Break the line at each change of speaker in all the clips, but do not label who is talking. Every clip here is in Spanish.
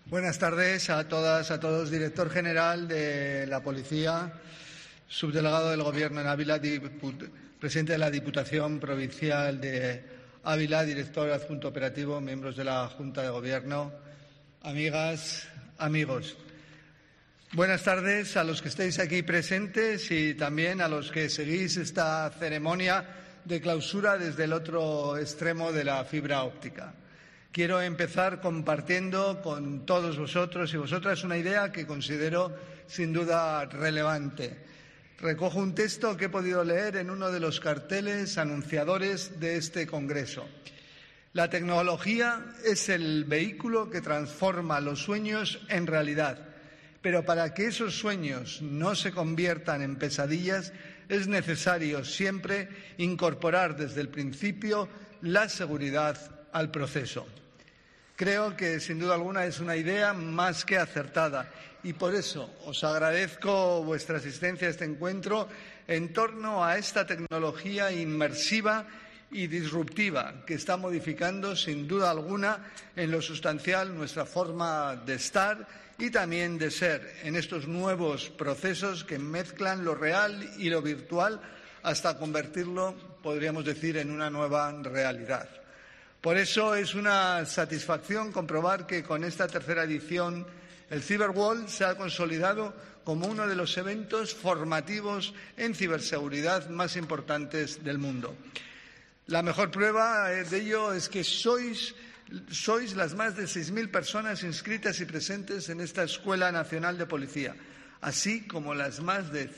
Buenas tardes a todas, a todos. Director general de la Policía, subdelegado del Gobierno en Ávila, presidente de la Diputación Provincial de Ávila, director adjunto operativo, miembros de la Junta de Gobierno, amigas, amigos. Buenas tardes a los que estáis aquí presentes y también a los que seguís esta ceremonia de clausura desde el otro extremo de la fibra óptica. Quiero empezar compartiendo con todos vosotros y vosotras una idea que considero sin duda relevante. Recojo un texto que he podido leer en uno de los carteles anunciadores de este Congreso. La tecnología es el vehículo que transforma los sueños en realidad, pero para que esos sueños no se conviertan en pesadillas es necesario siempre incorporar desde el principio la seguridad al proceso. Creo que, sin duda alguna, es una idea más que acertada y por eso os agradezco vuestra asistencia a este encuentro en torno a esta tecnología inmersiva y disruptiva que está modificando, sin duda alguna, en lo sustancial nuestra forma de estar y también de ser en estos nuevos procesos que mezclan lo real y lo virtual hasta convertirlo, podríamos decir, en una nueva realidad. Por eso es una satisfacción comprobar que con esta tercera edición el Cyberworld se ha consolidado como uno de los eventos formativos en ciberseguridad más importantes del mundo. La mejor prueba de ello es que sois las más de 6.000 personas inscritas y presentes en esta Escuela Nacional de Policía, así como las más de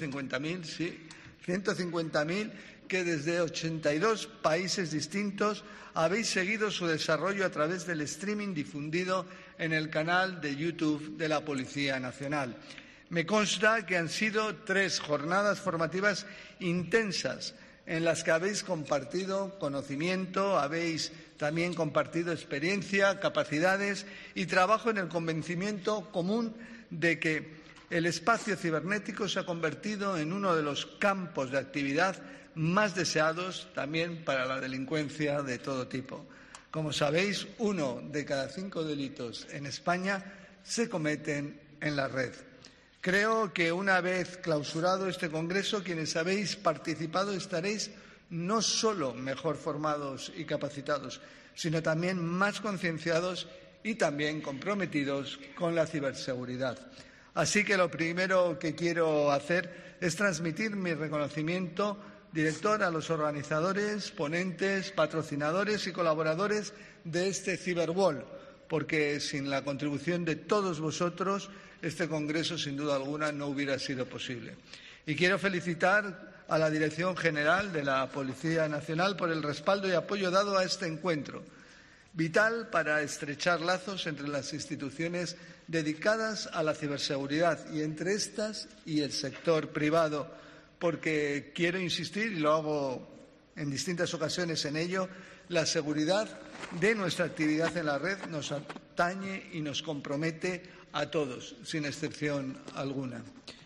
150.000 que desde 82 países distintos habéis seguido su desarrollo a través del streaming difundido en el canal de YouTube de la Policía Nacional. Me consta que han sido 3 jornadas formativas intensas en las que habéis compartido conocimiento, habéis también compartido experiencia, capacidades y trabajo en el convencimiento común de que el espacio cibernético se ha convertido en uno de los campos de actividad más deseados también para la delincuencia de todo tipo. Como sabéis, 1 de cada 5 delitos en España se cometen en la red. Creo que una vez clausurado este Congreso, quienes habéis participado estaréis no solo mejor formados y capacitados, sino también más concienciados y también comprometidos con la ciberseguridad. Así que lo primero que quiero hacer es transmitir mi reconocimiento, director, a los organizadores, ponentes, patrocinadores y colaboradores de este Cyberworld, porque sin la contribución de todos vosotros este Congreso, sin duda alguna, no hubiera sido posible. Y quiero felicitar a la Dirección General de la Policía Nacional por el respaldo y apoyo dado a este encuentro, vital para estrechar lazos entre las instituciones dedicadas a la ciberseguridad y entre estas y el sector privado, porque quiero insistir, y lo hago en distintas ocasiones en ello, la seguridad de nuestra actividad en la red nos atañe y nos compromete a todos, sin excepción alguna.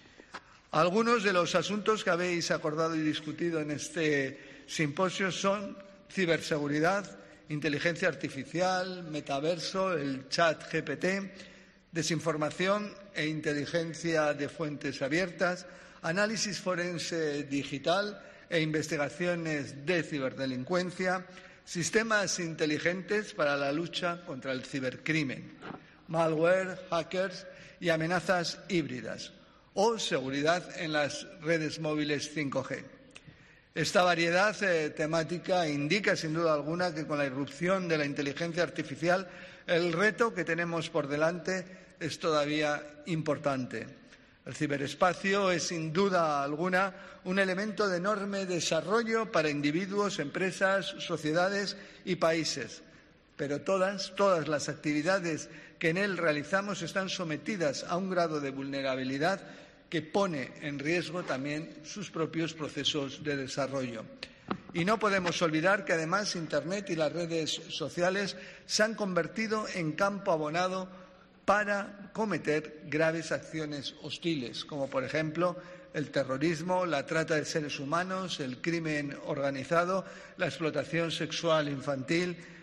Algunos de los asuntos que habéis acordado y discutido en este simposio son ciberseguridad, inteligencia artificial, metaverso, el chat GPT, desinformación e inteligencia de fuentes abiertas, análisis forense digital e investigaciones de ciberdelincuencia, sistemas inteligentes para la lucha contra el cibercrimen, malware, hackers y amenazas híbridas, o seguridad en las redes móviles 5G. Esta variedad temática indica, sin duda alguna, que con la irrupción de la inteligencia artificial el reto que tenemos por delante es todavía importante. El ciberespacio es, sin duda alguna, un elemento de enorme desarrollo para individuos, empresas, sociedades y países. Pero todas las actividades que en él realizamos están sometidas a un grado de vulnerabilidad que pone en riesgo también sus propios procesos de desarrollo. Y no podemos olvidar que, además, Internet y las redes sociales se han convertido en campo abonado para cometer graves acciones hostiles, como, por ejemplo, el terrorismo, la trata de seres humanos, el crimen organizado, la explotación sexual infantil,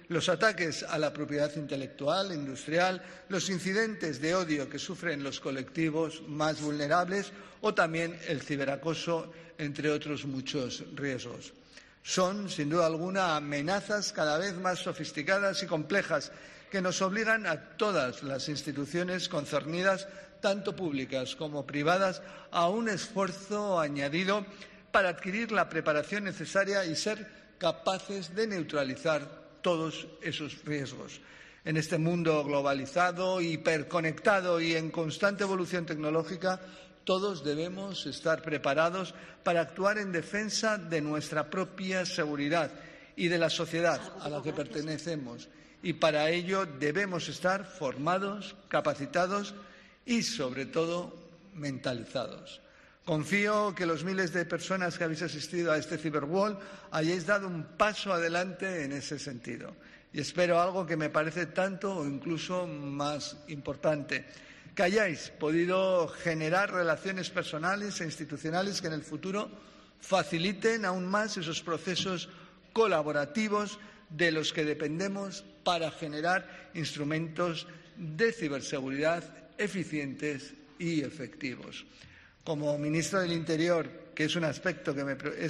los ataques a la propiedad intelectual, industrial, los incidentes de odio que sufren los colectivos más vulnerables o también el ciberacoso, entre otros muchos riesgos. Son, sin duda alguna, amenazas cada vez más sofisticadas y complejas que nos obligan a todas las instituciones concernidas, tanto públicas como privadas, a un esfuerzo añadido para adquirir la preparación necesaria y ser capaces de neutralizar todos esos riesgos. En este mundo globalizado, hiperconectado y en constante evolución tecnológica, todos debemos estar preparados para actuar en defensa de nuestra propia seguridad y de la sociedad a la que pertenecemos. Y para ello debemos estar formados, capacitados y, sobre todo, mentalizados. Confío que los miles de personas que habéis asistido a este Cyberwall hayáis dado un paso adelante en ese sentido. Y espero algo que me parece tanto o incluso más importante, que hayáis podido generar relaciones personales e institucionales que en el futuro faciliten aún más esos procesos colaborativos de los que dependemos para generar instrumentos de ciberseguridad eficientes y efectivos. Como ministro del Interior, que es un aspecto que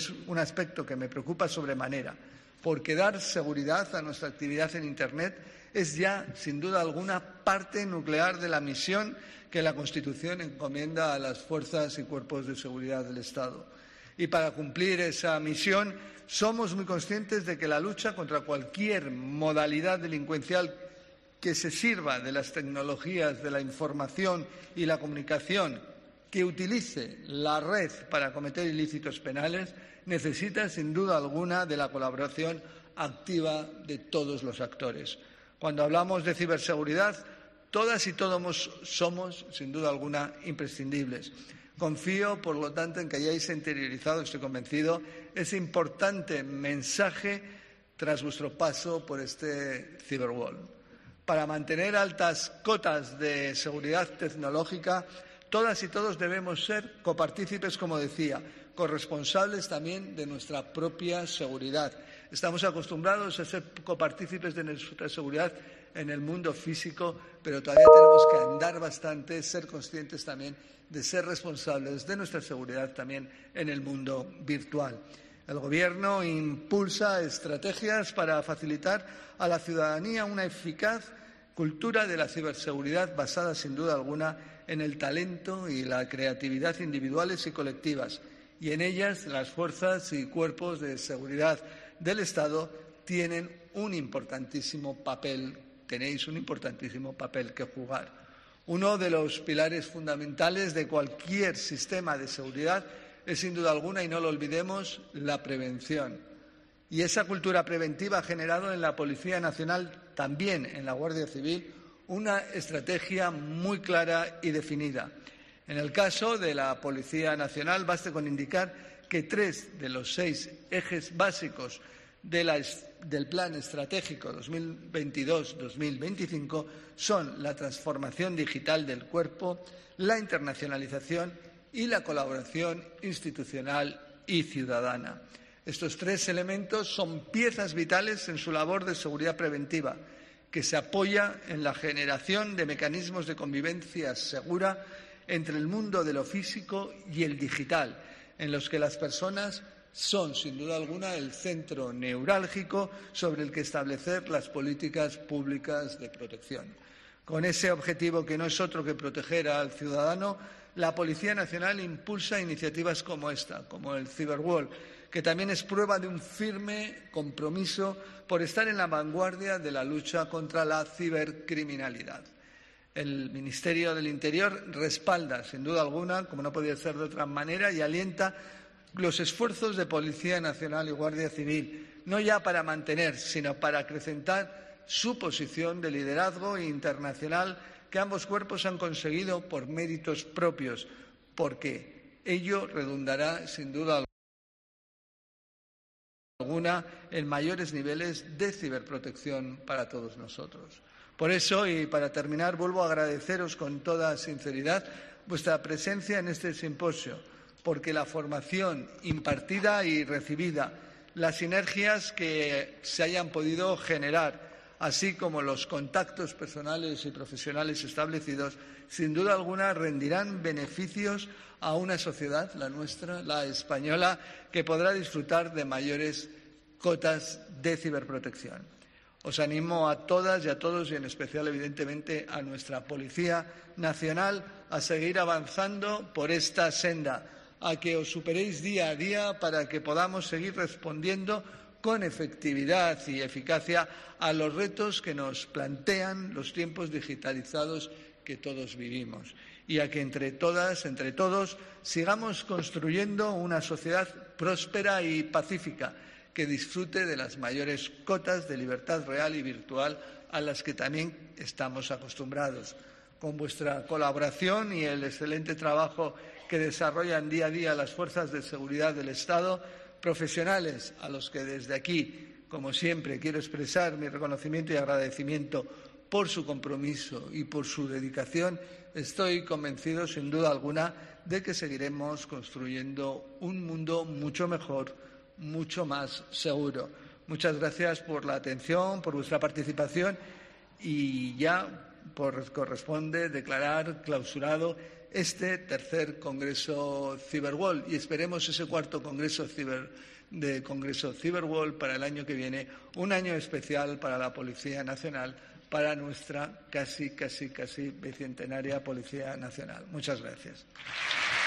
me preocupa sobremanera, porque dar seguridad a nuestra actividad en Internet es ya, sin duda alguna, parte nuclear de la misión que la Constitución encomienda a las fuerzas y cuerpos de seguridad del Estado. Y para cumplir esa misión, somos muy conscientes de que la lucha contra cualquier modalidad delincuencial que se sirva de las tecnologías de la información y la comunicación, que utilice la red para cometer ilícitos penales, necesita, sin duda alguna, de la colaboración activa de todos los actores. Cuando hablamos de ciberseguridad, todas y todos somos, sin duda alguna, imprescindibles. Confío, por lo tanto, en que hayáis interiorizado, estoy convencido, ese importante mensaje tras vuestro paso por este Cyberwall. Para mantener altas cotas de seguridad tecnológica, todas y todos debemos ser copartícipes, como decía, corresponsables también de nuestra propia seguridad. Estamos acostumbrados a ser copartícipes de nuestra seguridad en el mundo físico, pero todavía tenemos que andar bastante, ser conscientes también de ser responsables de nuestra seguridad también en el mundo virtual. El Gobierno impulsa estrategias para facilitar a la ciudadanía una eficaz cultura de la ciberseguridad basada, sin duda alguna, en el talento y la creatividad individuales y colectivas. Y en ellas las fuerzas y cuerpos de seguridad del Estado tenéis un importantísimo papel que jugar. Uno de los pilares fundamentales de cualquier sistema de seguridad es, sin duda alguna, y no lo olvidemos, la prevención. Y esa cultura preventiva ha generado en la Policía Nacional, también en la Guardia Civil, una estrategia muy clara y definida. En el caso de la Policía Nacional, baste con indicar que 3 de los 6 ejes básicos del Plan Estratégico 2022-2025 son la transformación digital del cuerpo, la internacionalización y la colaboración institucional y ciudadana. Estos 3 elementos son piezas vitales en su labor de seguridad preventiva, que se apoya en la generación de mecanismos de convivencia segura entre el mundo de lo físico y el digital, en los que las personas son, sin duda alguna, el centro neurálgico sobre el que establecer las políticas públicas de protección. Con ese objetivo, que no es otro que proteger al ciudadano, la Policía Nacional impulsa iniciativas como esta, como el Cyberwall, que también es prueba de un firme compromiso por estar en la vanguardia de la lucha contra la cibercriminalidad. El Ministerio del Interior respalda, sin duda alguna, como no podía ser de otra manera, y alienta los esfuerzos de Policía Nacional y Guardia Civil, no ya para mantener, sino para acrecentar su posición de liderazgo internacional que ambos cuerpos han conseguido por méritos propios, porque ello redundará, sin duda alguna, en mayores niveles de ciberprotección para todos nosotros. Por eso, y para terminar, vuelvo a agradeceros con toda sinceridad vuestra presencia en este simposio, porque la formación impartida y recibida, las sinergias que se hayan podido generar, así como los contactos personales y profesionales establecidos, sin duda alguna rendirán beneficios a una sociedad, la nuestra, la española, que podrá disfrutar de mayores cotas de ciberprotección. Os animo a todas y a todos, y en especial, evidentemente, a nuestra Policía Nacional, a seguir avanzando por esta senda, a que os superéis día a día para que podamos seguir respondiendo con efectividad y eficacia a los retos que nos plantean los tiempos digitalizados que todos vivimos, y a que entre todas, entre todos, sigamos construyendo una sociedad próspera y pacífica que disfrute de las mayores cotas de libertad real y virtual a las que también estamos acostumbrados. Con vuestra colaboración y el excelente trabajo que desarrollan día a día las fuerzas de seguridad del Estado, profesionales a los que desde aquí, como siempre, quiero expresar mi reconocimiento y agradecimiento por su compromiso y por su dedicación, estoy convencido, sin duda alguna, de que seguiremos construyendo un mundo mucho mejor, mucho más seguro. Muchas gracias por la atención, por vuestra participación, y ya corresponde declarar clausurado este tercer Congreso Cyberworld, y esperemos ese cuarto Congreso Cyberworld para el año que viene, un año especial para la Policía Nacional, para nuestra casi bicentenaria Policía Nacional. Muchas gracias.